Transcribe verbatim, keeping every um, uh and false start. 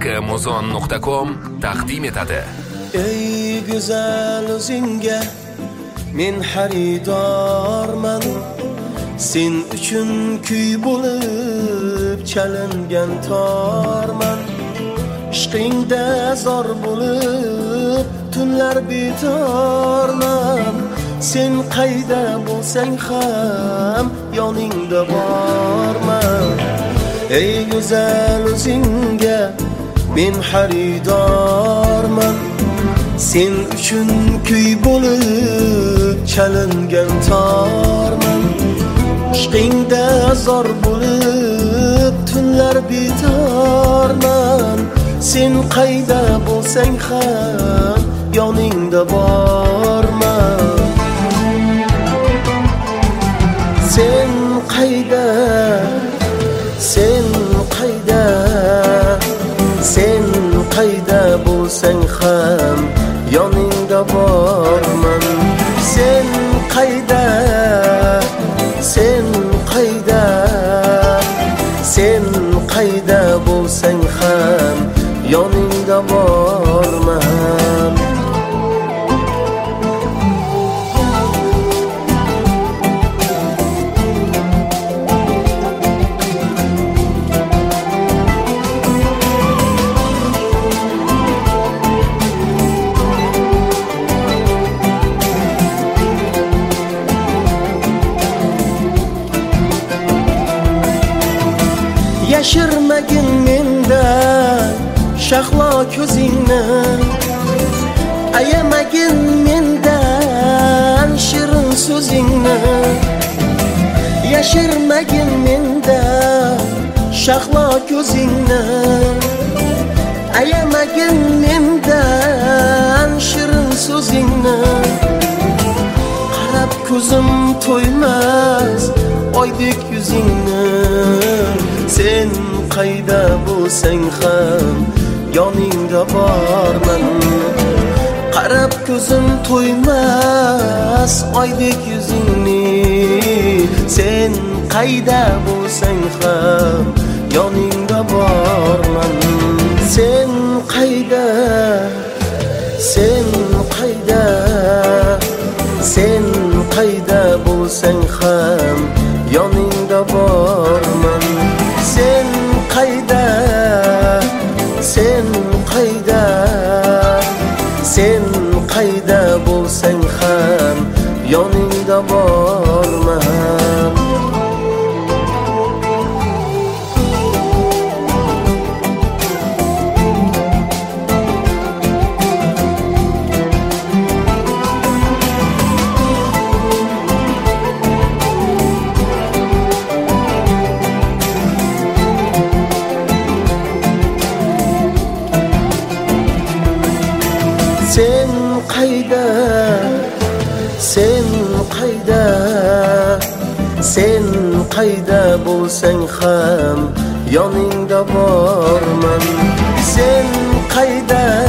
muzon nuqta com taqdim etadi. Ey güzel o'zingga men xaridorman, sen uchun kuy bo'lib chalingan torman. Ishqingda zor bo'lib tunlar betorman, sen qayda bo'lsang ham yoningda borman. Ey güzel o'zingga men xaridorman, sen uchun kuy bo'lib chalingan torman. Ishqingda zor bo'lib tunlar betorman, sen qayda bo'lsang ham yoningda borman. Sen qayda, sen qayda, sen qayda bo'lsang ham yoningda borman. Sen qayda, sen qayda, sen qayda bo'lsang ham yoningda borman. Yashirmagin mendan shahlo ko'zingni, ayamagin mendan shirin so'zingni. Yashirmagin mendan shahlo ko'zingni, ayamagin mendan shirin so'zingni. Qarab ko'zim to'ymas oydek yuzingni, sen qayda bo'lsang ham yoningda borman. Qarab ko'zim to'ymas oydek yuzingni, sen qayda bo'lsang ham yoningda borman. Sen qayda, sen qayda, sen qayda bo'lsang ham yoningda borman. Sen qayda, sen qayda, sen qayda bo'lsang ham yoningda borman. Sen qayda, sen qayda, sen qayda bo'lsang ham yoningda borman. Sen qayda,